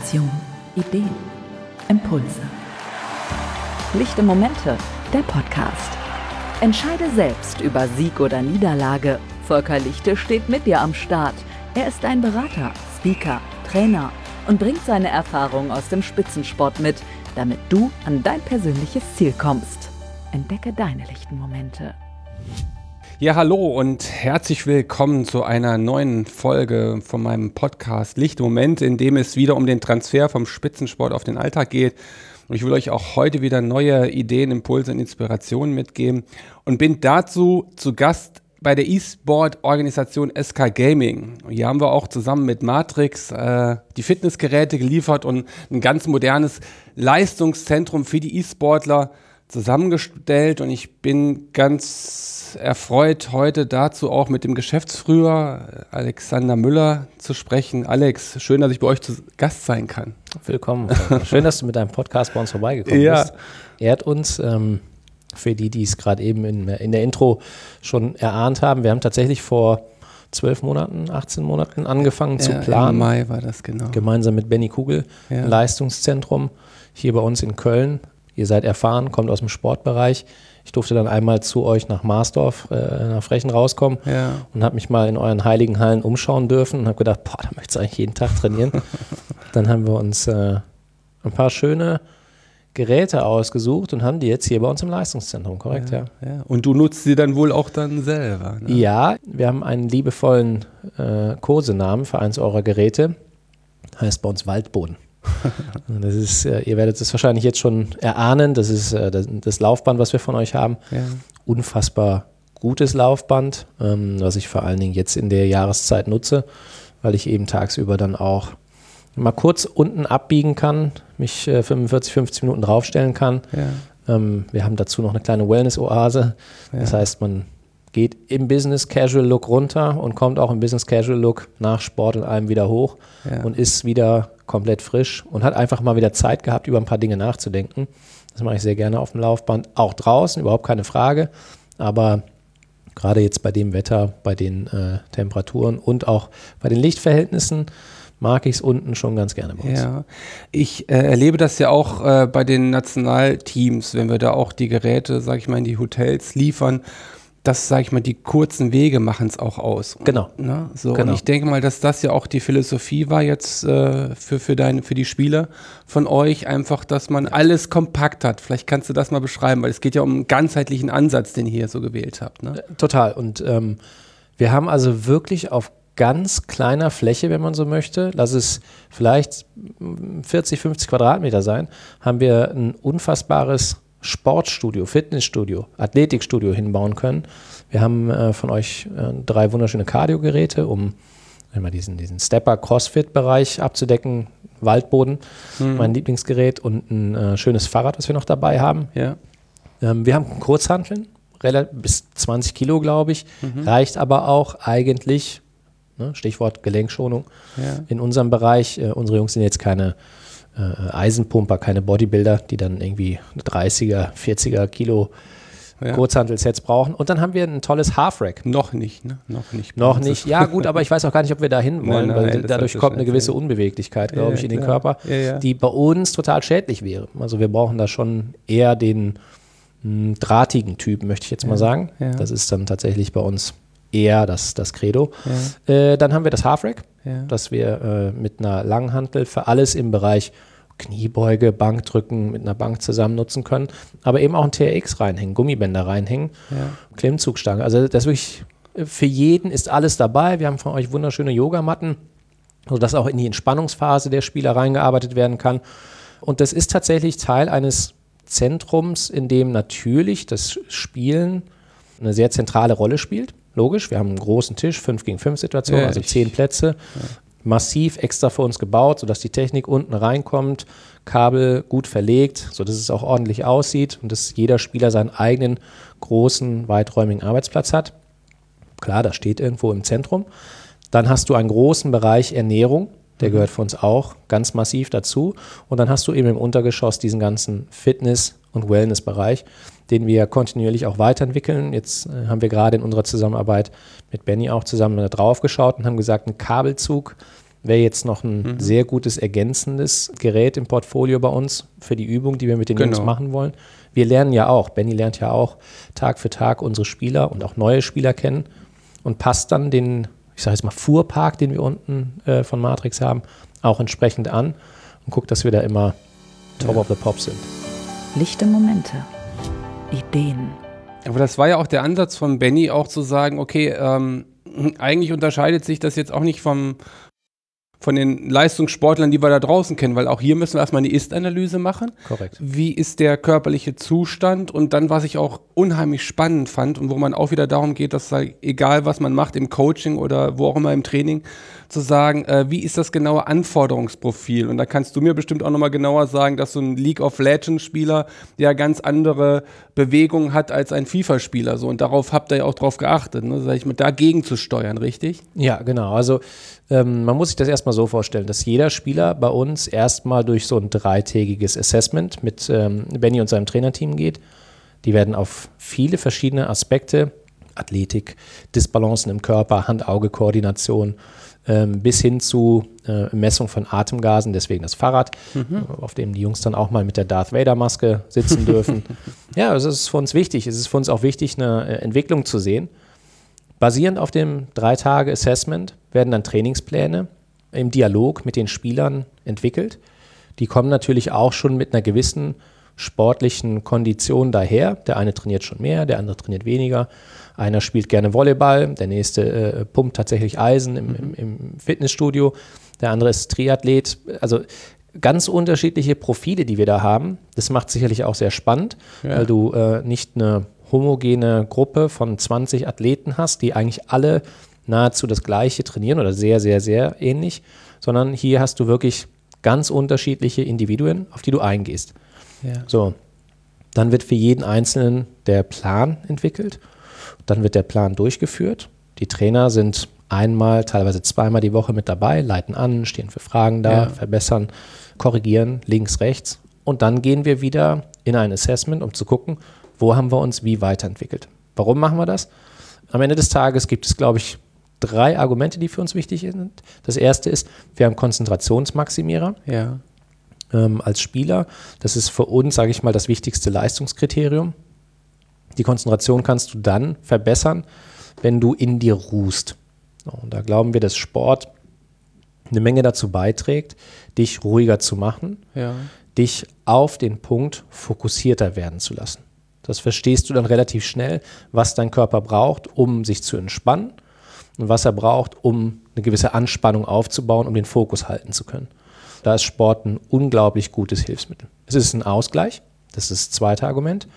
Inspiration, Ideen, Impulse. Lichte Momente, der Podcast. Entscheide selbst über Sieg oder Niederlage. Volker Lichte steht mit dir am Start. Er ist ein Berater, Speaker, Trainer und bringt seine Erfahrungen aus dem Spitzensport mit, damit du an dein persönliches Ziel kommst. Entdecke deine lichten Momente. Ja, hallo und herzlich willkommen zu einer neuen Folge von meinem Podcast Lichte Momente, in dem es wieder um den Transfer vom Spitzensport auf den Alltag geht. Und ich will euch auch heute wieder neue Ideen, Impulse und Inspirationen mitgeben und bin dazu zu Gast bei der E-Sport-Organisation SK Gaming. Hier haben wir auch zusammen mit Matrix die Fitnessgeräte geliefert und ein ganz modernes Leistungszentrum für die E-Sportler zusammengestellt. Und ich bin ganz erfreut, heute dazu auch mit dem Geschäftsführer Alexander Müller zu sprechen. Alex, schön, dass ich bei euch zu Gast sein kann. Willkommen. Schön, dass du mit deinem Podcast bei uns vorbeigekommen bist. Ehrt uns. Für die es gerade eben in der Intro schon erahnt haben, wir haben tatsächlich vor 12 Monaten, 18 Monaten angefangen zu planen. Im Mai war das, genau. Gemeinsam mit Benny Kugel, ein Leistungszentrum hier bei uns in Köln. Ihr seid erfahren, kommt aus dem Sportbereich. Ich durfte dann einmal zu euch nach Marsdorf, nach Frechen rauskommen und habe mich mal in euren heiligen Hallen umschauen dürfen und habe gedacht, da möchtest du eigentlich jeden Tag trainieren. Dann haben wir uns ein paar schöne Geräte ausgesucht und haben die jetzt hier bei uns im Leistungszentrum, korrekt? Ja. Und du nutzt sie dann wohl auch dann selber? Ne? Ja, wir haben einen liebevollen Kosenamen für eins eurer Geräte, heißt bei uns Waldboden. Das ist, ihr werdet es wahrscheinlich jetzt schon erahnen, das ist das Laufband, was wir von euch haben. Ja. Unfassbar gutes Laufband, was ich vor allen Dingen jetzt in der Jahreszeit nutze, weil ich eben tagsüber dann auch mal kurz unten abbiegen kann, mich 45, 50 Minuten draufstellen kann. Ja. Wir haben dazu noch eine kleine Wellness-Oase. Ja. Das heißt, man geht im Business-Casual-Look runter und kommt auch im Business-Casual-Look nach Sport und allem wieder hoch und ist wieder komplett frisch und hat einfach mal wieder Zeit gehabt, über ein paar Dinge nachzudenken. Das mache ich sehr gerne auf dem Laufband. Auch draußen, überhaupt keine Frage. Aber gerade jetzt bei dem Wetter, bei den Temperaturen und auch bei den Lichtverhältnissen mag ich es unten schon ganz gerne bei uns. Ja, ich erlebe das ja auch bei den Nationalteams, wenn wir da auch die Geräte, sage ich mal, in die Hotels liefern, dass, sage ich mal, die kurzen Wege machen es auch aus. Genau. Ne? So, genau. Und ich denke mal, dass das ja auch die Philosophie war jetzt für die Spieler von euch, einfach, dass man alles kompakt hat. Vielleicht kannst du das mal beschreiben, weil es geht ja um einen ganzheitlichen Ansatz, den ihr hier so gewählt habt. Ne? Total. Und wir haben also wirklich auf ganz kleiner Fläche, wenn man so möchte, lass es vielleicht 40, 50 Quadratmeter sein, haben wir ein unfassbares Sportstudio, Fitnessstudio, Athletikstudio hinbauen können. Wir haben von euch 3 wunderschöne Cardio-Geräte, um diesen Stepper-Crossfit-Bereich abzudecken, Waldboden, mein Lieblingsgerät und ein schönes Fahrrad, was wir noch dabei haben. Ja. Wir haben Kurzhanteln, bis 20 Kilo, glaube ich, reicht aber auch eigentlich. Stichwort Gelenkschonung. Ja. In unserem Bereich, unsere Jungs sind jetzt keine Eisenpumper, keine Bodybuilder, die dann irgendwie 30er, 40er Kilo Kurzhantel-Sets brauchen. Und dann haben wir ein tolles Half-Rack. Noch nicht, ne? Noch nicht. Ja gut, aber ich weiß auch gar nicht, ob wir da hin wollen, weil dadurch kommt eine gewisse Unbeweglichkeit, glaube ich, in den Körper, die bei uns total schädlich wäre. Also wir brauchen da schon eher den drahtigen Typ, möchte ich jetzt mal sagen. Ja. Das ist dann tatsächlich bei uns eher das Credo. Ja. Dann haben wir das Half-Rack, das wir mit einer Langhantel für alles im Bereich Kniebeuge, Bankdrücken mit einer Bank zusammen nutzen können, aber eben auch ein TRX reinhängen, Gummibänder reinhängen, Klimmzugstange. Also das wirklich für jeden ist alles dabei. Wir haben von euch wunderschöne Yogamatten, sodass auch in die Entspannungsphase der Spieler reingearbeitet werden kann. Und das ist tatsächlich Teil eines Zentrums, in dem natürlich das Spielen eine sehr zentrale Rolle spielt. Logisch, wir haben einen großen Tisch, 5 gegen 5 Situation, also 10 Plätze. Ja. Massiv extra für uns gebaut, sodass die Technik unten reinkommt, Kabel gut verlegt, sodass es auch ordentlich aussieht und dass jeder Spieler seinen eigenen großen, weiträumigen Arbeitsplatz hat. Klar, das steht irgendwo im Zentrum. Dann hast du einen großen Bereich Ernährung, der gehört für uns auch ganz massiv dazu. Und dann hast du eben im Untergeschoss diesen ganzen Fitness- und Wellness-Bereich, den wir kontinuierlich auch weiterentwickeln. Jetzt haben wir gerade in unserer Zusammenarbeit mit Benny auch zusammen da drauf geschaut und haben gesagt, ein Kabelzug wäre jetzt noch ein sehr gutes ergänzendes Gerät im Portfolio bei uns für die Übung, die wir mit den Jungs machen wollen. Wir lernen ja auch, Benny lernt ja auch Tag für Tag unsere Spieler und auch neue Spieler kennen und passt dann den, ich sage jetzt mal, Fuhrpark, den wir unten von Matrix haben, auch entsprechend an und guckt, dass wir da immer top of the pop sind. Lichte Momente, Ideen. Aber das war ja auch der Ansatz von Benny, auch zu sagen, okay, eigentlich unterscheidet sich das jetzt auch nicht von den Leistungssportlern, die wir da draußen kennen, weil auch hier müssen wir erstmal eine Ist-Analyse machen. Korrekt. Wie ist der körperliche Zustand? Und dann, was ich auch unheimlich spannend fand und wo man auch wieder darum geht, dass egal, was man macht im Coaching oder wo auch immer im Training, zu sagen, wie ist das genaue Anforderungsprofil? Und da kannst du mir bestimmt auch nochmal genauer sagen, dass so ein League of Legends Spieler ja ganz andere Bewegungen hat als ein FIFA-Spieler. So. Und darauf habt ihr ja auch drauf geachtet, ne? Sag ich mal, dagegen zu steuern, richtig? Ja, genau. Also man muss sich das erstmal so vorstellen, dass jeder Spieler bei uns erstmal durch so ein 3-tägiges Assessment mit Benny und seinem Trainerteam geht. Die werden auf viele verschiedene Aspekte, Athletik, Disbalancen im Körper, Hand-Auge-Koordination, bis hin zu Messung von Atemgasen, deswegen das Fahrrad, auf dem die Jungs dann auch mal mit der Darth Vader-Maske sitzen dürfen. Ja, das ist für uns wichtig. Es ist für uns auch wichtig, eine Entwicklung zu sehen. Basierend auf dem 3-Tage-Assessment werden dann Trainingspläne im Dialog mit den Spielern entwickelt. Die kommen natürlich auch schon mit einer gewissen sportlichen Kondition daher. Der eine trainiert schon mehr, der andere trainiert weniger. Einer spielt gerne Volleyball, der nächste pumpt tatsächlich Eisen im Fitnessstudio, der andere ist Triathlet. Also ganz unterschiedliche Profile, die wir da haben. Das macht sicherlich auch sehr spannend, weil du nicht eine homogene Gruppe von 20 Athleten hast, die eigentlich alle nahezu das Gleiche trainieren oder sehr, sehr, sehr ähnlich, sondern hier hast du wirklich ganz unterschiedliche Individuen, auf die du eingehst. Ja. So, dann wird für jeden Einzelnen der Plan entwickelt, dann wird der Plan durchgeführt. Die Trainer sind einmal, teilweise zweimal die Woche mit dabei, leiten an, stehen für Fragen da, verbessern, korrigieren, links, rechts. Und dann gehen wir wieder in ein Assessment, um zu gucken, wo haben wir uns wie weiterentwickelt. Warum machen wir das? Am Ende des Tages gibt es, glaube ich, 3 Argumente, die für uns wichtig sind. Das erste ist, wir haben Konzentrationsmaximierer als Spieler. Das ist für uns, sage ich mal, das wichtigste Leistungskriterium. Die Konzentration kannst du dann verbessern, wenn du in dir ruhst. Und da glauben wir, dass Sport eine Menge dazu beiträgt, dich ruhiger zu machen, dich auf den Punkt fokussierter werden zu lassen. Das verstehst du dann relativ schnell, was dein Körper braucht, um sich zu entspannen und was er braucht, um eine gewisse Anspannung aufzubauen, um den Fokus halten zu können. Da ist Sport ein unglaublich gutes Hilfsmittel. Es ist ein Ausgleich, das ist das zweite Argument.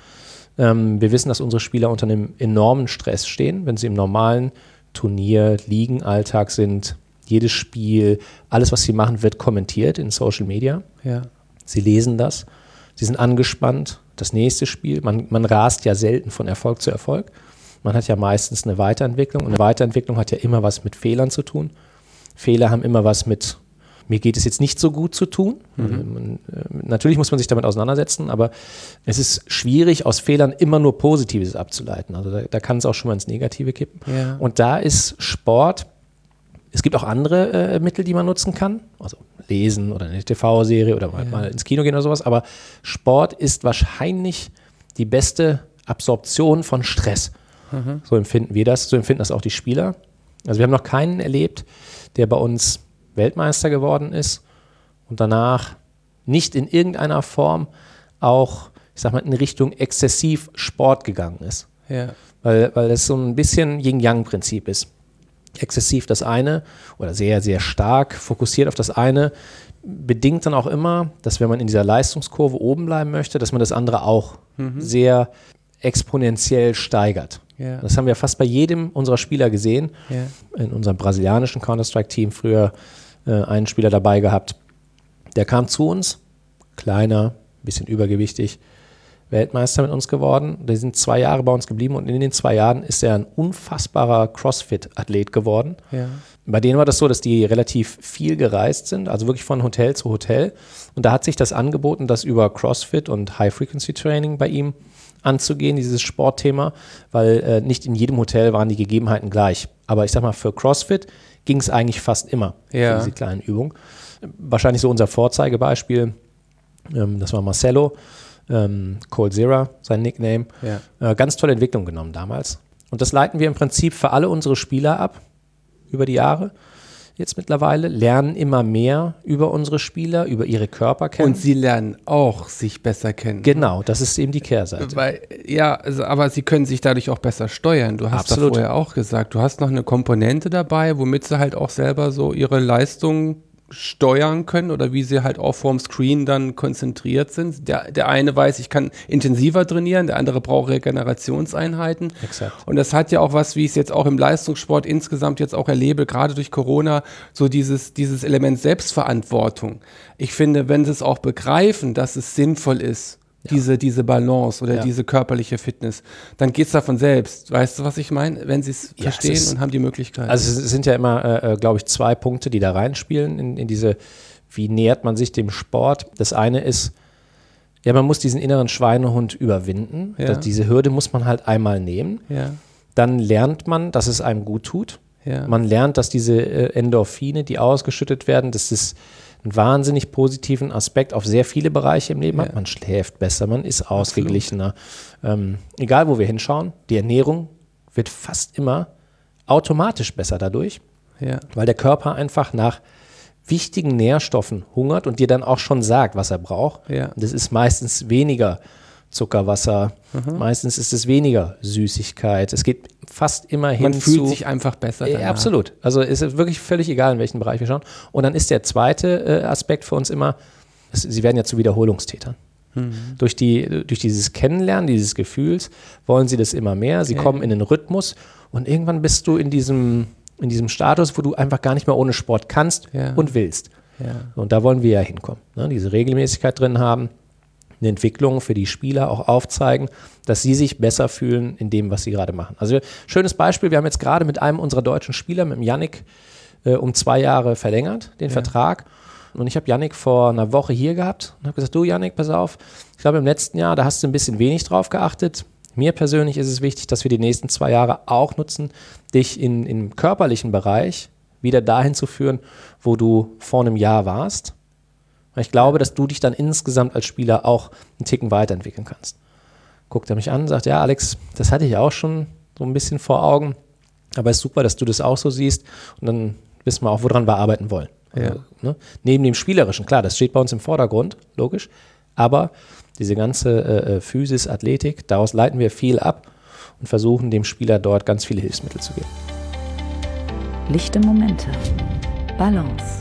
Wir wissen, dass unsere Spieler unter einem enormen Stress stehen, wenn sie im normalen Turnier, Ligenalltag sind. Jedes Spiel, alles, was sie machen, wird kommentiert in Social Media. Ja. Sie lesen das, sie sind angespannt. Das nächste Spiel, man rast ja selten von Erfolg zu Erfolg. Man hat ja meistens eine Weiterentwicklung und eine Weiterentwicklung hat ja immer was mit Fehlern zu tun. Fehler haben immer was mit, mir geht es jetzt nicht so gut zu tun. Natürlich muss man sich damit auseinandersetzen, aber es ist schwierig, aus Fehlern immer nur Positives abzuleiten. Also da kann es auch schon mal ins Negative kippen. Ja. Und da ist Sport, es gibt auch andere Mittel, die man nutzen kann, also lesen oder eine TV-Serie oder mal ins Kino gehen oder sowas, aber Sport ist wahrscheinlich die beste Absorption von Stress. So empfinden wir das, so empfinden das auch die Spieler. Also wir haben noch keinen erlebt, der bei uns Weltmeister geworden ist und danach nicht in irgendeiner Form auch, ich sag mal, in Richtung exzessiv Sport gegangen ist. Ja. Weil das so ein bisschen Yin-Yang-Prinzip ist. Exzessiv das eine oder sehr, sehr stark fokussiert auf das eine, bedingt dann auch immer, dass wenn man in dieser Leistungskurve oben bleiben möchte, dass man das andere auch sehr exponentiell steigert. Ja. Das haben wir fast bei jedem unserer Spieler gesehen. Ja. In unserem brasilianischen Counter-Strike-Team früher einen Spieler dabei gehabt, der kam zu uns, kleiner, bisschen übergewichtig, Weltmeister mit uns geworden. Die sind 2 Jahre bei uns geblieben und in den 2 Jahren ist er ein unfassbarer Crossfit-Athlet geworden. Ja. Bei denen war das so, dass die relativ viel gereist sind, also wirklich von Hotel zu Hotel. Und da hat sich das angeboten, das über Crossfit und High-Frequency-Training bei ihm anzugehen, dieses Sportthema, weil nicht in jedem Hotel waren die Gegebenheiten gleich. Aber ich sag mal, für CrossFit ging es eigentlich fast immer für diese kleinen Übungen. Wahrscheinlich so unser Vorzeigebeispiel, das war Marcelo, Cold Zera, sein Nickname. Ganz tolle Entwicklung genommen damals. Und das leiten wir im Prinzip für alle unsere Spieler ab, über die Jahre. Jetzt mittlerweile, lernen immer mehr über unsere Spieler, über ihre Körper kennen. Und sie lernen auch sich besser kennen. Genau, das ist eben die Kehrseite. Aber sie können sich dadurch auch besser steuern. Du hast da vorher auch gesagt, du hast noch eine Komponente dabei, womit sie halt auch selber so ihre Leistung steuern können oder wie sie halt auch vorm Screen dann konzentriert sind. Der eine weiß, ich kann intensiver trainieren, der andere braucht Regenerationseinheiten. Exakt. Und das hat ja auch was, wie ich es jetzt auch im Leistungssport insgesamt jetzt auch erlebe, gerade durch Corona, so dieses Element Selbstverantwortung. Ich finde, wenn sie es auch begreifen, dass es sinnvoll ist, diese Balance oder diese körperliche Fitness, dann geht es davon selbst. Weißt du, was ich meine? Wenn sie es verstehen und haben die Möglichkeit. Also es sind ja immer, glaube ich, 2 Punkte, die da reinspielen in diese, wie nähert man sich dem Sport. Das eine ist, man muss diesen inneren Schweinehund überwinden. Diese Hürde muss man halt einmal nehmen. Dann lernt man, dass es einem gut tut. Man lernt, dass diese Endorphine, die ausgeschüttet werden, dass es einen wahnsinnig positiven Aspekt auf sehr viele Bereiche im Leben hat. Man schläft besser, man ist ausgeglichener. Egal, wo wir hinschauen, die Ernährung wird fast immer automatisch besser dadurch, weil der Körper einfach nach wichtigen Nährstoffen hungert und dir dann auch schon sagt, was er braucht. Und das ist meistens weniger Zuckerwasser, meistens ist es weniger Süßigkeit. Es geht fast immer hin zu... Man fühlt sich einfach besser danach. Absolut. Also es ist wirklich völlig egal, in welchen Bereich wir schauen. Und dann ist der zweite Aspekt für uns immer, sie werden ja zu Wiederholungstätern. Durch dieses Kennenlernen, dieses Gefühls, wollen sie das immer mehr. Sie kommen in den Rhythmus und irgendwann bist du in diesem Status, wo du einfach gar nicht mehr ohne Sport kannst und willst. Und da wollen wir ja hinkommen. Ne? Diese Regelmäßigkeit drin haben, eine Entwicklung für die Spieler auch aufzeigen, dass sie sich besser fühlen in dem, was sie gerade machen. Also schönes Beispiel, wir haben jetzt gerade mit einem unserer deutschen Spieler, mit dem Yannick, um 2 Jahre verlängert, den Vertrag. Und ich habe Yannick vor einer Woche hier gehabt und habe gesagt, du Yannick, pass auf, ich glaube im letzten Jahr, da hast du ein bisschen wenig drauf geachtet. Mir persönlich ist es wichtig, dass wir die nächsten 2 Jahre auch nutzen, dich im körperlichen Bereich wieder dahin zu führen, wo du vor einem Jahr warst. Ich glaube, dass du dich dann insgesamt als Spieler auch einen Ticken weiterentwickeln kannst. Guckt er mich an und sagt, ja Alex, das hatte ich auch schon so ein bisschen vor Augen, aber es ist super, dass du das auch so siehst und dann wissen wir auch, woran wir arbeiten wollen. Also, neben dem Spielerischen, klar, das steht bei uns im Vordergrund, logisch, aber diese ganze Physis, Athletik, daraus leiten wir viel ab und versuchen dem Spieler dort ganz viele Hilfsmittel zu geben. Lichte Momente. Balance.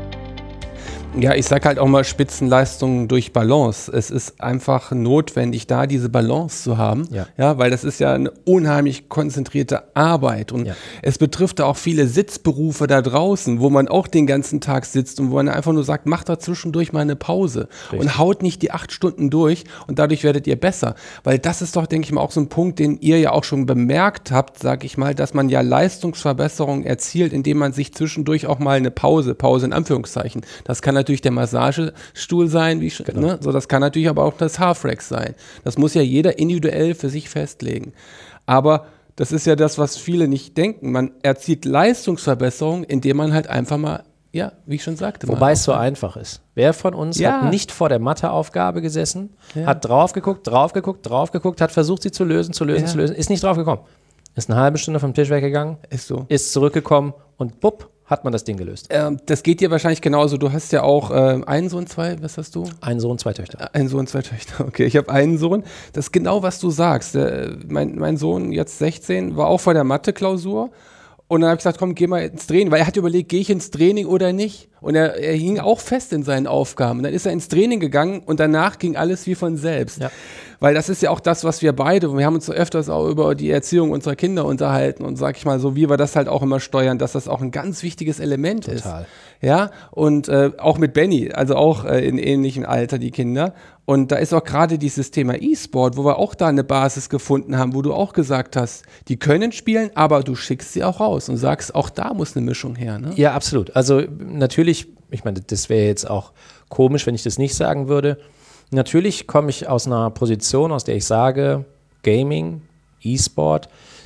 Ja, ich sage halt auch mal Spitzenleistungen durch Balance. Es ist einfach notwendig, da diese Balance zu haben, weil das ist ja eine unheimlich konzentrierte Arbeit und es betrifft auch viele Sitzberufe da draußen, wo man auch den ganzen Tag sitzt und wo man einfach nur sagt, macht da zwischendurch mal eine Pause und haut nicht die 8 Stunden durch und dadurch werdet ihr besser, weil das ist doch, denke ich mal, auch so ein Punkt, den ihr ja auch schon bemerkt habt, sage ich mal, dass man ja Leistungsverbesserungen erzielt, indem man sich zwischendurch auch mal eine Pause in Anführungszeichen, das kann natürlich der Massagestuhl sein, so, das kann natürlich aber auch das Half-Rack sein. Das muss ja jeder individuell für sich festlegen. Aber das ist ja das, was viele nicht denken. Man erzielt Leistungsverbesserungen, indem man halt einfach mal, wie ich schon sagte. Wobei es so einfach ist. Wer von uns hat nicht vor der Matheaufgabe gesessen, hat drauf geguckt, hat versucht, sie zu lösen, ist nicht drauf gekommen. Ist eine halbe Stunde vom Tisch weggegangen, ist zurückgekommen und bupp, hat man das Ding gelöst. Das geht dir wahrscheinlich genauso. Du hast ja auch einen Sohn, 2, was hast du? Einen Sohn, 2 Töchter. Einen Sohn, 2 Töchter, okay. Ich habe einen Sohn. Das ist genau, was du sagst. Mein Sohn, jetzt 16, war auch vor der Mathe-Klausur. Und dann habe ich gesagt, komm, geh mal ins Training. Weil er hat überlegt, gehe ich ins Training oder nicht? Und er hing auch fest in seinen Aufgaben. Und dann ist er ins Training gegangen und danach ging alles wie von selbst. Ja. Weil das ist ja auch das, was wir haben uns so öfters auch über die Erziehung unserer Kinder unterhalten und sag ich mal so, wie wir das halt auch immer steuern, dass das auch ein ganz wichtiges Element ist. Ja, und auch mit Benny, also auch in ähnlichem Alter die Kinder. Und da ist auch gerade dieses Thema E-Sport, wo wir auch da eine Basis gefunden haben, wo du auch gesagt hast, die können spielen, aber du schickst sie auch raus und sagst, auch da muss eine Mischung her. Ne? Ja, absolut. Also natürlich, ich meine, das wäre jetzt auch komisch, wenn ich das nicht sagen würde. Natürlich komme ich aus einer Position, aus der ich sage, Gaming, E-Sport,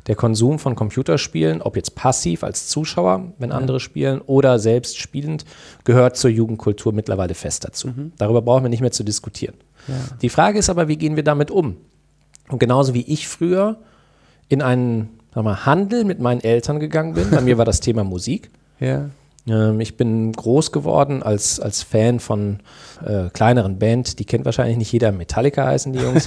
der Konsum von Computerspielen, ob jetzt passiv als Zuschauer, wenn andere spielen, oder selbst spielend, gehört zur Jugendkultur mittlerweile fest dazu. Darüber brauchen wir nicht mehr zu diskutieren. Ja. Die Frage ist aber, wie gehen wir damit um? Und genauso wie ich früher in einen Handel mit meinen Eltern gegangen bin, bei mir war das Thema Musik. Ja. Ich bin groß geworden als Fan von kleineren Band, die kennt wahrscheinlich nicht jeder, Metallica heißen die Jungs.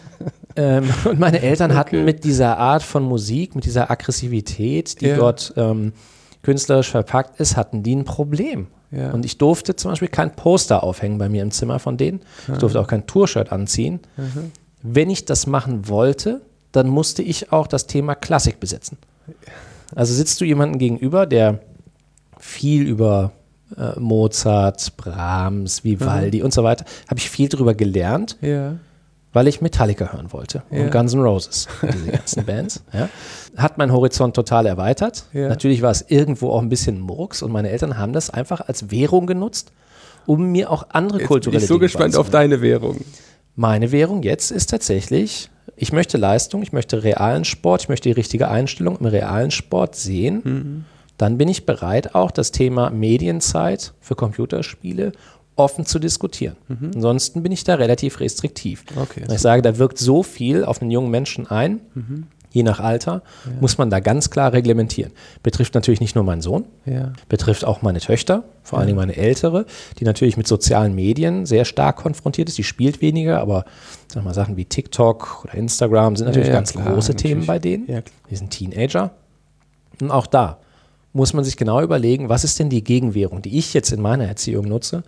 Und meine Eltern hatten mit dieser Art von Musik, mit dieser Aggressivität, die dort künstlerisch verpackt ist, hatten die ein Problem. Ja. Und ich durfte zum Beispiel kein Poster aufhängen bei mir im Zimmer von denen. Ich durfte auch kein Tour-Shirt anziehen. Wenn ich das machen wollte, dann musste ich auch das Thema Klassik besetzen. Also sitzt du jemandem gegenüber, der viel über Mozart, Brahms, Vivaldi und so weiter, habe ich viel drüber gelernt, weil ich Metallica hören wollte und Guns N' Roses, diese ganzen Bands. Ja. Hat meinen Horizont total erweitert. Natürlich war es irgendwo auch ein bisschen Murks und meine Eltern haben das einfach als Währung genutzt, um mir auch andere kulturelle Dinge Dinge Ich bin so gespannt auf deine Währung. Meine Währung jetzt ist tatsächlich, ich möchte Leistung, ich möchte realen Sport, ich möchte die richtige Einstellung im realen Sport sehen. Dann bin ich bereit, auch das Thema Medienzeit für Computerspiele offen zu diskutieren. Ansonsten bin ich da relativ restriktiv. Okay, ich sage, da wirkt so viel auf einen jungen Menschen ein, je nach Alter, muss man da ganz klar reglementieren. Betrifft natürlich nicht nur meinen Sohn, betrifft auch meine Töchter, vor allen Dingen meine Ältere, die natürlich mit sozialen Medien sehr stark konfrontiert ist. Die spielt weniger, aber sag mal, Sachen wie TikTok oder Instagram sind natürlich ganz große Themen bei denen. Die sind Teenager. Und auch da muss man sich genau überlegen, was ist denn die Gegenwährung, die ich jetzt in meiner Erziehung nutze.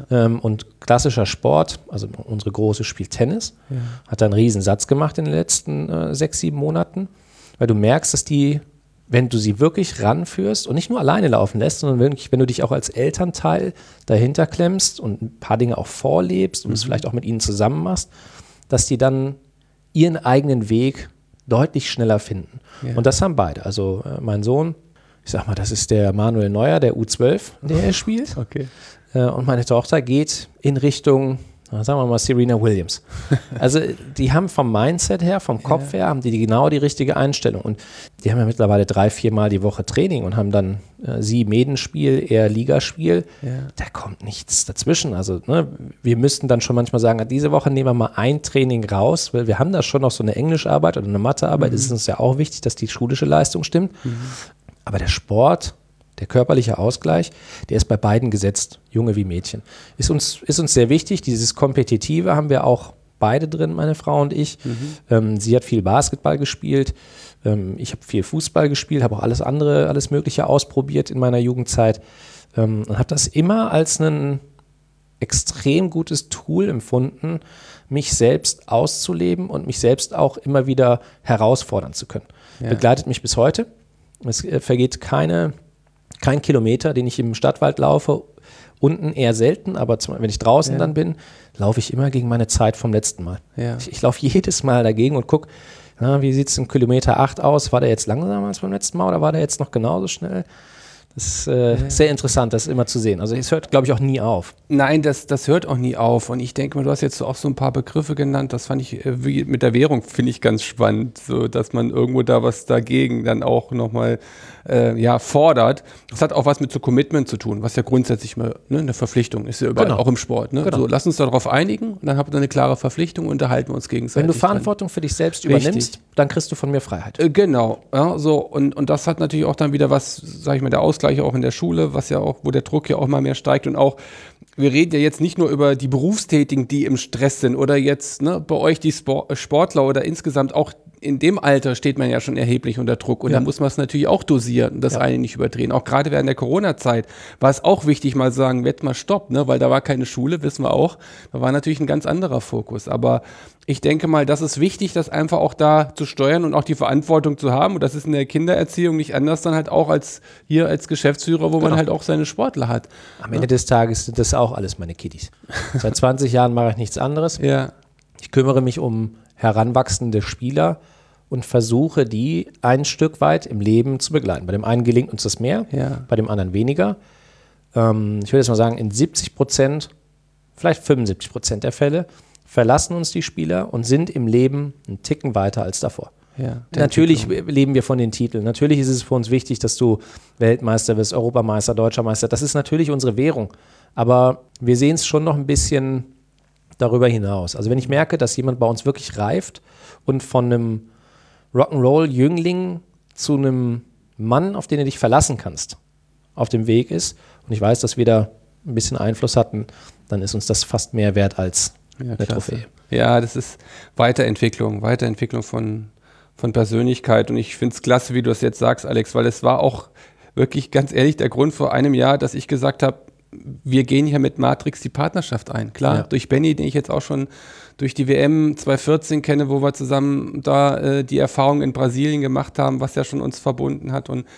Und klassischer Sport, also unsere Große spielt Tennis, hat da einen riesen Satz gemacht in den letzten 6, 7 Monaten, weil du merkst, dass die, wenn du sie wirklich ranführst und nicht nur alleine laufen lässt, sondern wirklich, wenn du dich auch als Elternteil dahinter klemmst und ein paar Dinge auch vorlebst und es vielleicht auch mit ihnen zusammen machst, dass die dann ihren eigenen Weg deutlich schneller finden. Und das haben beide. Also mein Sohn, ich sag mal, das ist der Manuel Neuer, der U12, der er spielt. Okay. Und meine Tochter geht in Richtung, sagen wir mal, Serena Williams. Also die haben vom Mindset her, vom Kopf her, haben die genau die richtige Einstellung. Und die haben ja mittlerweile 3, 4 Mal die Woche Training und haben dann sie Medenspiel, er Ligaspiel. Da kommt nichts dazwischen. Also wir müssten dann schon manchmal sagen, diese Woche nehmen wir mal ein Training raus, weil wir haben da schon noch so eine Englischarbeit oder eine Mathearbeit. Es ist uns ja auch wichtig, dass die schulische Leistung stimmt. Aber der Sport, der körperliche Ausgleich, der ist bei beiden gesetzt, Junge wie Mädchen. Ist uns sehr wichtig. Dieses Kompetitive haben wir auch beide drin, meine Frau und ich. Sie hat viel Basketball gespielt. Ich habe viel Fußball gespielt, habe auch alles Mögliche ausprobiert in meiner Jugendzeit. Und habe das immer als ein extrem gutes Tool empfunden, mich selbst auszuleben und mich selbst auch immer wieder herausfordern zu können. Begleitet mich bis heute. Es vergeht kein Kilometer, den ich im Stadtwald laufe, unten eher selten, aber wenn ich draußen dann bin, laufe ich immer gegen meine Zeit vom letzten Mal. Ich laufe jedes Mal dagegen und gucke, wie sieht es im Kilometer 8 aus? War der jetzt langsamer als beim letzten Mal oder war der jetzt noch genauso schnell? Das ist sehr interessant, das immer zu sehen. Also es hört, glaube ich, auch nie auf. Nein, das hört auch nie auf. Und ich denke mal, du hast jetzt auch so ein paar Begriffe genannt. Das fand ich, wie mit der Währung, finde ich ganz spannend, so dass man irgendwo da was dagegen dann auch nochmal fordert. Das hat auch was mit so Commitment zu tun, was ja grundsätzlich mal eine Verpflichtung ist, ja überall, auch im Sport. Ne? So, lass uns darauf einigen und dann habt ihr eine klare Verpflichtung und unterhalten wir uns gegenseitig. Wenn du Verantwortung für dich selbst übernimmst, dann kriegst du von mir Freiheit. Genau. Ja, so, und das hat natürlich auch dann wieder was, sag ich mal, der Ausgleich auch in der Schule, was ja auch, wo der Druck ja auch mal mehr steigt und auch, wir reden ja jetzt nicht nur über die Berufstätigen, die im Stress sind oder jetzt bei euch die Sportler oder insgesamt auch in dem Alter steht man ja schon erheblich unter Druck und da muss man es natürlich auch dosieren und das eine nicht überdrehen. Auch gerade während der Corona-Zeit war es auch wichtig, mal sagen, jetzt mal Stopp, weil da war keine Schule, wissen wir auch. Da war natürlich ein ganz anderer Fokus. Aber ich denke mal, das ist wichtig, das einfach auch da zu steuern und auch die Verantwortung zu haben. Und das ist in der Kindererziehung nicht anders dann halt auch als hier als Geschäftsführer, wo man halt auch seine Sportler hat. Am Ende des Tages sind das auch alles meine Kiddies. Seit 20 Jahren mache ich nichts anderes. Ich kümmere mich um heranwachsende Spieler und versuche, die ein Stück weit im Leben zu begleiten. Bei dem einen gelingt uns das mehr, bei dem anderen weniger. Ich würde jetzt mal sagen, in 70%, vielleicht 75% der Fälle verlassen uns die Spieler und sind im Leben einen Ticken weiter als davor. Ja, natürlich leben wir von den Titeln. Natürlich ist es für uns wichtig, dass du Weltmeister wirst, Europameister, Deutscher Meister. Das ist natürlich unsere Währung. Aber wir sehen es schon noch ein bisschen darüber hinaus. Also wenn ich merke, dass jemand bei uns wirklich reift und von einem Rock'n'Roll-Jüngling zu einem Mann, auf den du dich verlassen kannst, auf dem Weg ist, und ich weiß, dass wir da ein bisschen Einfluss hatten, dann ist uns das fast mehr wert als eine Trophäe. Ja, das ist Weiterentwicklung von Persönlichkeit. Und ich finde es klasse, wie du es jetzt sagst, Alex, weil es war auch wirklich ganz ehrlich der Grund vor einem Jahr, dass ich gesagt habe, wir gehen hier mit Matrix die Partnerschaft ein. Klar, durch Benny, den ich jetzt auch schon durch die WM 2014 kenne, wo wir zusammen da die Erfahrung in Brasilien gemacht haben, was ja schon uns verbunden hat. Und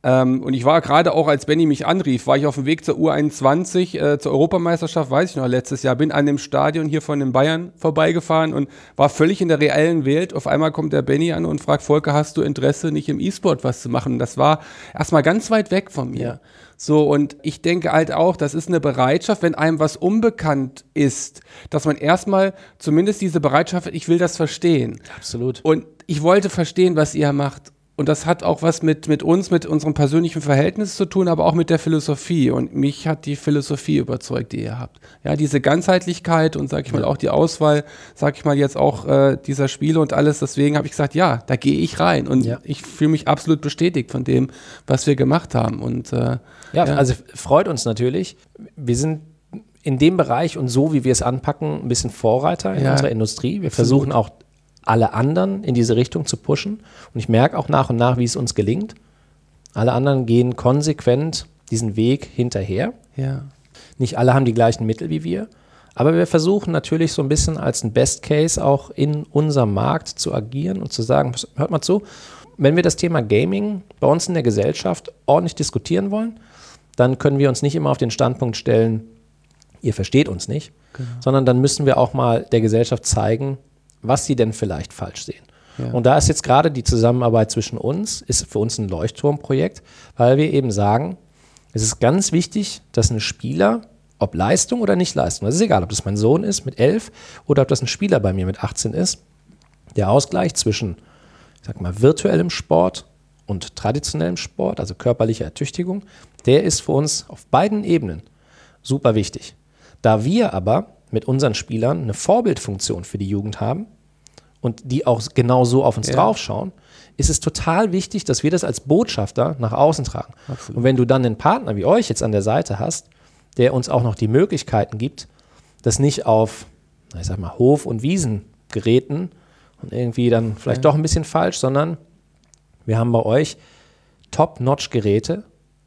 ich war gerade auch, als Benny mich anrief, war ich auf dem Weg zur U21, zur Europameisterschaft, weiß ich noch, letztes Jahr, bin an dem Stadion hier von den Bayern vorbeigefahren und war völlig in der reellen Welt. Auf einmal kommt der Benny an und fragt, Volker, hast du Interesse, nicht im E-Sport was zu machen? Das war erstmal ganz weit weg von mir. Ja. So, und ich denke halt auch, das ist eine Bereitschaft, wenn einem was unbekannt ist, dass man erstmal zumindest diese Bereitschaft hat, ich will das verstehen. Absolut. Und ich wollte verstehen, was ihr macht. Und das hat auch was mit uns, mit unserem persönlichen Verhältnis zu tun, aber auch mit der Philosophie. Und mich hat die Philosophie überzeugt, die ihr habt. Ja, diese Ganzheitlichkeit und, sag ich mal, auch die Auswahl, sag ich mal, jetzt auch dieser Spiele und alles. Deswegen habe ich gesagt, ja, da gehe ich rein. Und ich fühle mich absolut bestätigt von dem, was wir gemacht haben. Und also freut uns natürlich. Wir sind in dem Bereich und so, wie wir es anpacken, ein bisschen Vorreiter in unserer Industrie. Wir versuchen auch alle anderen in diese Richtung zu pushen. Und ich merke auch nach und nach, wie es uns gelingt. Alle anderen gehen konsequent diesen Weg hinterher. Ja. Nicht alle haben die gleichen Mittel wie wir. Aber wir versuchen natürlich so ein bisschen als ein Best Case auch in unserem Markt zu agieren und zu sagen, hört mal zu, wenn wir das Thema Gaming bei uns in der Gesellschaft ordentlich diskutieren wollen, dann können wir uns nicht immer auf den Standpunkt stellen, ihr versteht uns nicht, sondern dann müssen wir auch mal der Gesellschaft zeigen, was sie denn vielleicht falsch sehen. Ja. Und da ist jetzt gerade die Zusammenarbeit zwischen uns, ist für uns ein Leuchtturmprojekt, weil wir eben sagen, es ist ganz wichtig, dass ein Spieler, ob Leistung oder nicht Leistung, das ist egal, ob das mein Sohn ist mit 11 oder ob das ein Spieler bei mir mit 18 ist, der Ausgleich zwischen, ich sag mal, virtuellem Sport und traditionellem Sport, also körperlicher Ertüchtigung, der ist für uns auf beiden Ebenen super wichtig. Da wir aber mit unseren Spielern eine Vorbildfunktion für die Jugend haben und die auch genau so auf uns draufschauen, ist es total wichtig, dass wir das als Botschafter nach außen tragen. Absolut. Und wenn du dann einen Partner wie euch jetzt an der Seite hast, der uns auch noch die Möglichkeiten gibt, das nicht auf, ich sag mal, Hof- und Wiesengeräten und irgendwie dann vielleicht doch ein bisschen falsch, sondern wir haben bei euch Top-Notch-Geräte.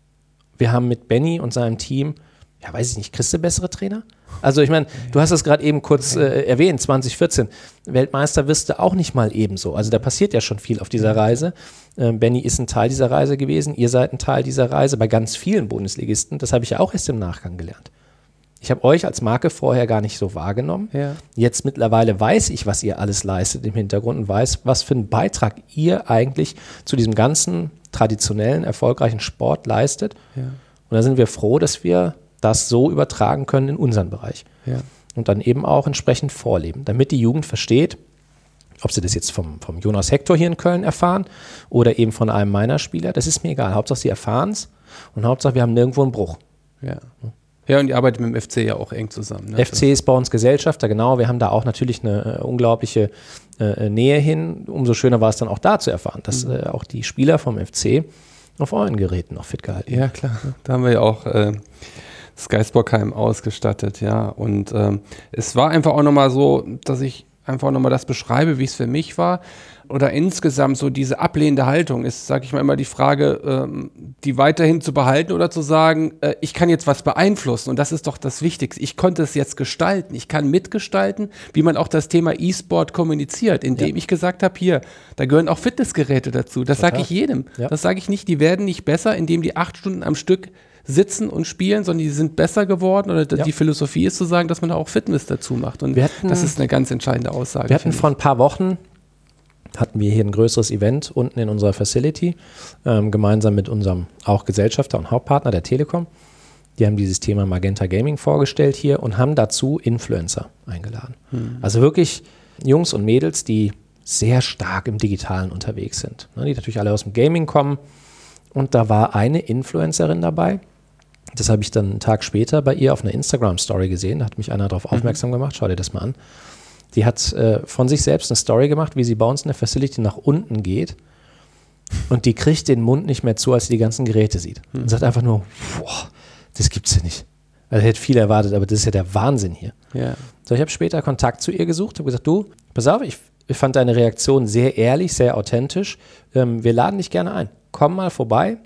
Wir haben mit Benny und seinem Team, weiß ich nicht, kriegst du bessere Trainer? Also ich meine, du hast es gerade eben kurz erwähnt, 2014, Weltmeister wirst du auch nicht mal ebenso. Also da passiert ja schon viel auf dieser Reise. Benny ist ein Teil dieser Reise gewesen, ihr seid ein Teil dieser Reise bei ganz vielen Bundesligisten. Das habe ich ja auch erst im Nachgang gelernt. Ich habe euch als Marke vorher gar nicht so wahrgenommen. Ja. Jetzt mittlerweile weiß ich, was ihr alles leistet im Hintergrund und weiß, was für einen Beitrag ihr eigentlich zu diesem ganzen traditionellen, erfolgreichen Sport leistet. Ja. Und da sind wir froh, dass wir das so übertragen können in unseren Bereich. Ja. Und dann eben auch entsprechend vorleben, damit die Jugend versteht, ob sie das jetzt vom Jonas Hector hier in Köln erfahren oder eben von einem meiner Spieler, das ist mir egal. Hauptsache, sie erfahren es und Hauptsache, wir haben nirgendwo einen Bruch. Ja, und ihr arbeitet mit dem FC ja auch eng zusammen. Ne? FC ist bei uns Gesellschafter, genau. Wir haben da auch natürlich eine unglaubliche Nähe hin. Umso schöner war es dann auch da zu erfahren, dass auch die Spieler vom FC auf euren Geräten noch fit gehalten werden. Ja, klar. Da haben wir ja auch Sky Sportheim ausgestattet, ja. Und es war einfach auch nochmal so, dass ich einfach nochmal das beschreibe, wie es für mich war. Oder insgesamt so diese ablehnende Haltung ist, sage ich mal, immer die Frage, die weiterhin zu behalten oder zu sagen, ich kann jetzt was beeinflussen und das ist doch das Wichtigste. Ich konnte es jetzt gestalten, ich kann mitgestalten, wie man auch das Thema E-Sport kommuniziert, indem ich gesagt habe, hier, da gehören auch Fitnessgeräte dazu. Das sage ich jedem. Ja. Das sage ich nicht, die werden nicht besser, indem die 8 Stunden am Stück sitzen und spielen, sondern die sind besser geworden oder die Philosophie ist zu sagen, dass man da auch Fitness dazu macht und das ist eine ganz entscheidende Aussage. Wir hatten vor ein paar Wochen hatten wir hier ein größeres Event unten in unserer Facility, gemeinsam mit unserem auch Gesellschafter und Hauptpartner der Telekom. Die haben dieses Thema Magenta Gaming vorgestellt hier und haben dazu Influencer eingeladen. Also wirklich Jungs und Mädels, die sehr stark im Digitalen unterwegs sind, ne, die natürlich alle aus dem Gaming kommen. Und da war eine Influencerin dabei, das habe ich dann einen Tag später bei ihr auf einer Instagram-Story gesehen, da hat mich einer darauf aufmerksam gemacht, schau dir das mal an. Die hat von sich selbst eine Story gemacht, wie sie bei uns in der Facility nach unten geht und die kriegt den Mund nicht mehr zu, als sie die ganzen Geräte sieht. Und sagt einfach nur, boah, das gibt's ja nicht. Also hätte viel erwartet, aber das ist ja der Wahnsinn hier. Ja. So, ich habe später Kontakt zu ihr gesucht, habe gesagt, du, pass auf, ich fand deine Reaktion sehr ehrlich, sehr authentisch. Wir laden dich gerne ein. Komm mal vorbei.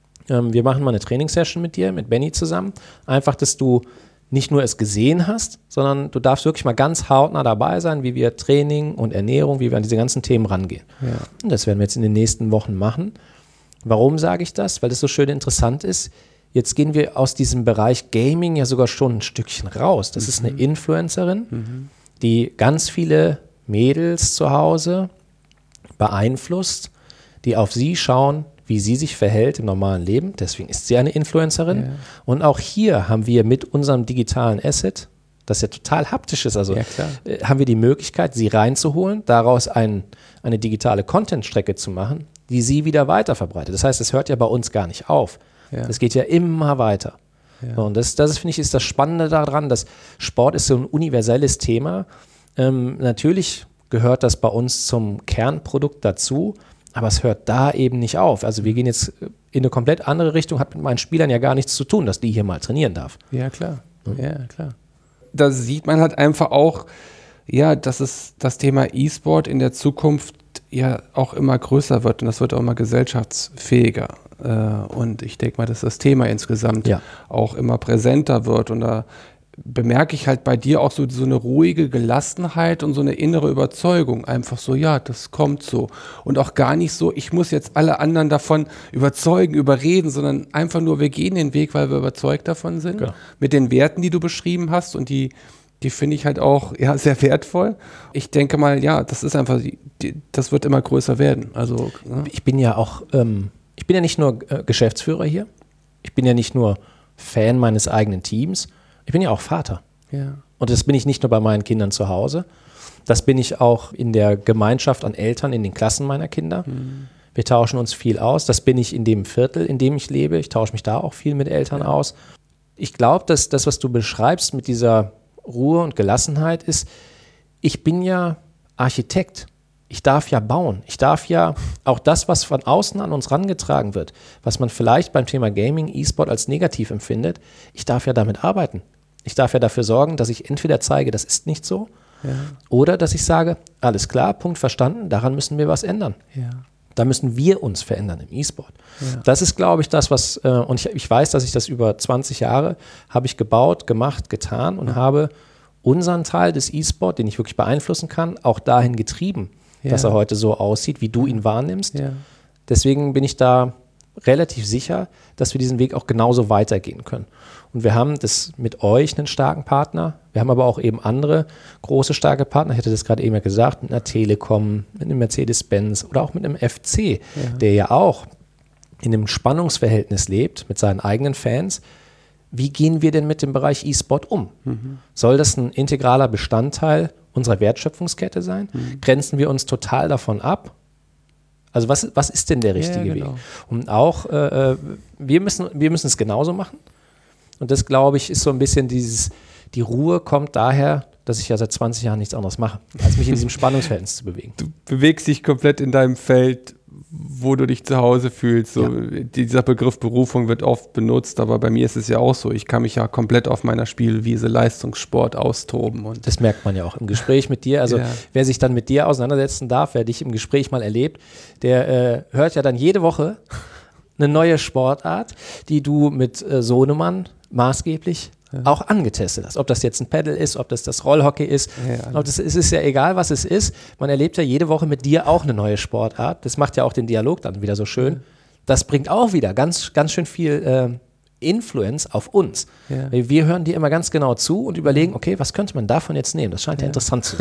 Wir machen mal eine Trainingssession mit dir, mit Benny zusammen. Einfach, dass du nicht nur es gesehen hast, sondern du darfst wirklich mal ganz hautnah dabei sein, wie wir Training und Ernährung, wie wir an diese ganzen Themen rangehen. Ja. Und das werden wir jetzt in den nächsten Wochen machen. Warum sage ich das? Weil das so schön interessant ist. Jetzt gehen wir aus diesem Bereich Gaming ja sogar schon ein Stückchen raus. Das ist eine Influencerin, die ganz viele Mädels zu Hause beeinflusst, die auf sie schauen, wie sie sich verhält im normalen Leben. Deswegen ist sie eine Influencerin. Ja. Und auch hier haben wir mit unserem digitalen Asset, das ja total haptisch ist, also haben wir die Möglichkeit, sie reinzuholen, daraus eine digitale Content-Strecke zu machen, die sie wieder weiter verbreitet. Das heißt, es hört ja bei uns gar nicht auf. Es geht ja immer weiter. Ja. Und das finde ich, ist das Spannende daran, dass Sport ist so ein universelles Thema. Natürlich gehört das bei uns zum Kernprodukt dazu, aber es hört da eben nicht auf. Also wir gehen jetzt in eine komplett andere Richtung, hat mit meinen Spielern ja gar nichts zu tun, dass die hier mal trainieren darf. Ja, klar. Ja, klar. Da sieht man halt einfach auch, ja, dass es das Thema E-Sport in der Zukunft ja auch immer größer wird und das wird auch immer gesellschaftsfähiger. Und ich denke mal, dass das Thema insgesamt auch immer präsenter wird und da bemerke ich halt bei dir auch so eine ruhige Gelassenheit und so eine innere Überzeugung. Einfach so, ja, das kommt so. Und auch gar nicht so, ich muss jetzt alle anderen davon überzeugen, überreden, sondern einfach nur, wir gehen den Weg, weil wir überzeugt davon sind. Genau. Mit den Werten, die du beschrieben hast und die finde ich halt auch sehr wertvoll. Ich denke mal, ja, das ist einfach, das wird immer größer werden. Also, ich bin ja auch, ich bin ja nicht nur Geschäftsführer hier. Ich bin ja nicht nur Fan meines eigenen Teams. Ich bin ja auch Vater. Ja. Und das bin ich nicht nur bei meinen Kindern zu Hause. Das bin ich auch in der Gemeinschaft an Eltern, in den Klassen meiner Kinder. Wir tauschen uns viel aus. Das bin ich in dem Viertel, in dem ich lebe. Ich tausche mich da auch viel mit Eltern aus. Ich glaube, dass das, was du beschreibst mit dieser Ruhe und Gelassenheit ist, ich bin ja Architekt. Ich darf ja bauen. Ich darf ja auch das, was von außen an uns rangetragen wird, was man vielleicht beim Thema Gaming, E-Sport als negativ empfindet, ich darf ja damit arbeiten. Ich darf ja dafür sorgen, dass ich entweder zeige, das ist nicht so, oder dass ich sage, alles klar, Punkt verstanden, daran müssen wir was ändern. Ja. Da müssen wir uns verändern im E-Sport. Ja. Das ist, glaube ich, das, was, und ich weiß, dass ich das über 20 Jahre habe ich gebaut, gemacht, getan und habe unseren Teil des E-Sport, den ich wirklich beeinflussen kann, auch dahin getrieben, dass er heute so aussieht, wie du ihn wahrnimmst. Ja. Deswegen bin ich da relativ sicher, dass wir diesen Weg auch genauso weitergehen können. Und wir haben das mit euch einen starken Partner. Wir haben aber auch eben andere große, starke Partner. Ich hatte das gerade eben ja gesagt, mit einer Telekom, mit einem Mercedes-Benz oder auch mit einem FC, der ja auch in einem Spannungsverhältnis lebt mit seinen eigenen Fans. Wie gehen wir denn mit dem Bereich E-Sport um? Soll das ein integraler Bestandteil unserer Wertschöpfungskette sein? Grenzen wir uns total davon ab? Also was ist denn der richtige Weg? Und auch, wir müssen es genauso machen. Und das, glaube ich, ist so ein bisschen die Ruhe kommt daher, dass ich ja seit 20 Jahren nichts anderes mache, als mich in diesem Spannungsverhältnis zu bewegen. Du bewegst dich komplett in deinem Feld, wo du dich zu Hause fühlst. So, dieser Begriff Berufung wird oft benutzt, aber bei mir ist es ja auch so. Ich kann mich ja komplett auf meiner Spielwiese Leistungssport austoben. Und das merkt man ja auch im Gespräch mit dir. Also wer sich dann mit dir auseinandersetzen darf, wer dich im Gespräch mal erlebt, der hört ja dann jede Woche eine neue Sportart, die du mit Sohnemann maßgeblich auch angetestet hast. Ob das jetzt ein Paddle ist, ob das Rollhockey ist, es ist ja egal, was es ist. Man erlebt ja jede Woche mit dir auch eine neue Sportart. Das macht ja auch den Dialog dann wieder so schön. Das bringt auch wieder ganz, ganz schön viel Influence auf uns. Ja. Wir hören dir immer ganz genau zu und überlegen, okay, was könnte man davon jetzt nehmen? Das scheint ja interessant zu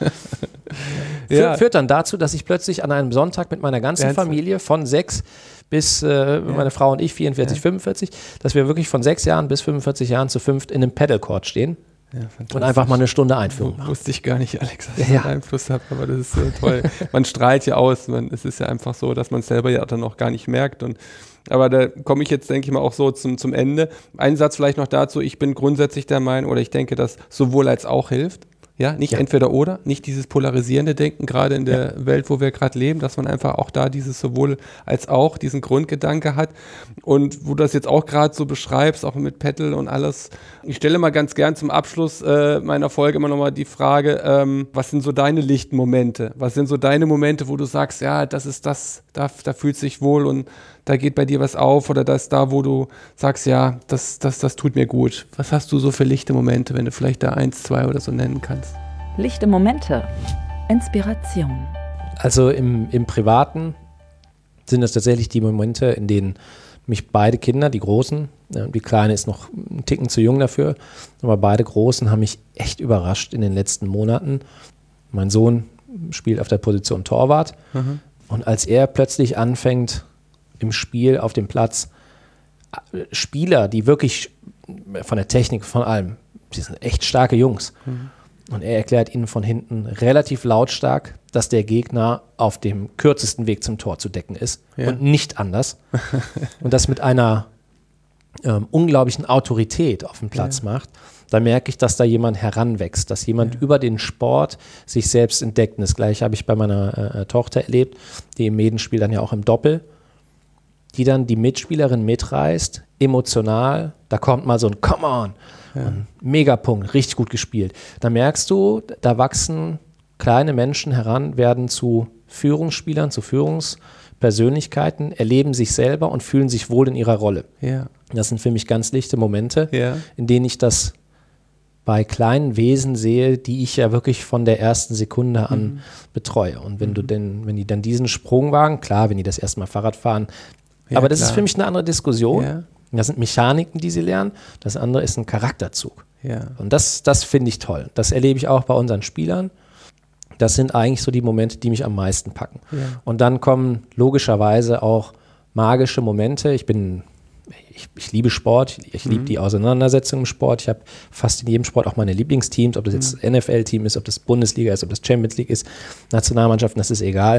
sein. Führt dann dazu, dass ich plötzlich an einem Sonntag mit meiner ganzen Familie von 6 bis meine Frau und ich, 44, 45, dass wir wirklich von 6 Jahren bis 45 Jahren zu 5 in einem Paddlecourt stehen und einfach mal eine Stunde Einführung machen. Wusste ich gar nicht, Alex, dass ich einen Einfluss habe, aber das ist so toll. Man strahlt ja aus, es ist ja einfach so, dass man es selber ja dann auch gar nicht merkt. Aber da komme ich jetzt, denke ich mal, auch so zum Ende. Ein Satz vielleicht noch dazu, ich bin grundsätzlich der Meinung, oder ich denke, dass sowohl als auch hilft. Ja, nicht entweder oder, nicht dieses polarisierende Denken, gerade in der Welt, wo wir gerade leben, dass man einfach auch da dieses sowohl als auch, diesen Grundgedanke hat. Und wo du das jetzt auch gerade so beschreibst, auch mit Paddle und alles. Ich stelle mal ganz gern zum Abschluss meiner Folge immer nochmal die Frage, was sind so deine lichten Momente? Was sind so deine Momente, wo du sagst, ja, das ist das, da fühlst du dich wohl und da geht bei dir was auf, oder das da, wo du sagst, ja, das tut mir gut. Was hast du so für lichte Momente, wenn du vielleicht da 1, 2 oder so nennen kannst? Lichte Momente, Inspiration. Also im Privaten sind das tatsächlich die Momente, in denen mich beide Kinder, die Großen, die Kleine ist noch einen Ticken zu jung dafür, aber beide Großen haben mich echt überrascht in den letzten Monaten. Mein Sohn spielt auf der Position Torwart und als er plötzlich anfängt, im Spiel auf dem Platz Spieler, die wirklich von der Technik, von allem, die sind echt starke Jungs. Und er erklärt ihnen von hinten relativ lautstark, dass der Gegner auf dem kürzesten Weg zum Tor zu decken ist und nicht anders. Und das mit einer unglaublichen Autorität auf dem Platz macht. Da merke ich, dass da jemand heranwächst, dass jemand über den Sport sich selbst entdeckt. Und das Gleiche habe ich bei meiner Tochter erlebt, die im Mäden spielt dann ja auch im Doppel, die dann die Mitspielerin mitreißt, emotional, da kommt mal so ein Come on, ein Megapunkt, richtig gut gespielt. Da merkst du, da wachsen kleine Menschen heran, werden zu Führungsspielern, zu Führungspersönlichkeiten, erleben sich selber und fühlen sich wohl in ihrer Rolle. Ja. Das sind für mich ganz lichte Momente, in denen ich das bei kleinen Wesen sehe, die ich ja wirklich von der ersten Sekunde an betreue. Und wenn wenn die dann diesen Sprung wagen, klar, wenn die das erste Mal Fahrrad fahren, aber das ist für mich eine andere Diskussion. Ja. Das sind Mechaniken, die sie lernen. Das andere ist ein Charakterzug. Ja. Und das finde ich toll. Das erlebe ich auch bei unseren Spielern. Das sind eigentlich so die Momente, die mich am meisten packen. Ja. Und dann kommen logischerweise auch magische Momente. Ich liebe Sport, ich liebe die Auseinandersetzung im Sport. Ich habe fast in jedem Sport auch meine Lieblingsteams, ob das jetzt das NFL-Team ist, ob das Bundesliga ist, ob das Champions League ist, Nationalmannschaften, das ist egal.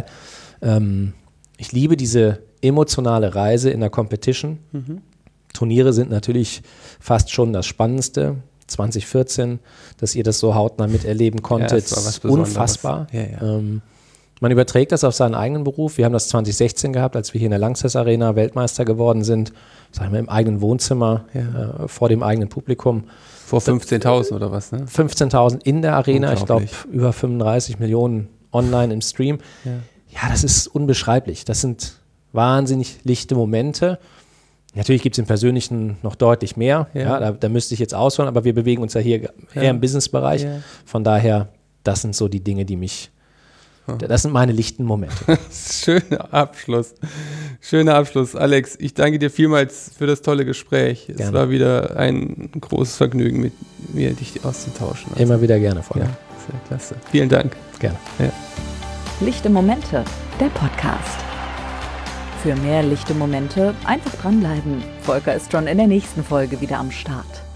Ich liebe diese emotionale Reise in der Competition. Turniere sind natürlich fast schon das Spannendste. 2014, dass ihr das so hautnah miterleben konntet, ist unfassbar. Ja. Man überträgt das auf seinen eigenen Beruf. Wir haben das 2016 gehabt, als wir hier in der Lanxess Arena Weltmeister geworden sind, sagen wir im eigenen Wohnzimmer, vor dem eigenen Publikum. Vor 15.000 oder was, ne? 15.000 in der Arena, ich glaube über 35 Millionen online im Stream. Ja, das ist unbeschreiblich. Das sind wahnsinnig lichte Momente. Natürlich gibt es im Persönlichen noch deutlich mehr. Ja, da müsste ich jetzt ausholen, aber wir bewegen uns ja hier eher im Businessbereich. Ja. Von daher, das sind so die Dinge, die mich, das sind meine lichten Momente. Schöner Abschluss. Alex, ich danke dir vielmals für das tolle Gespräch. Gerne. Es war wieder ein großes Vergnügen, mit mir dich auszutauschen. Also. Immer wieder gerne, Volker. Ja, sehr klasse. Vielen Dank. Gerne. Ja. Lichte Momente, der Podcast. Für mehr lichte Momente einfach dranbleiben. Volker ist schon in der nächsten Folge wieder am Start.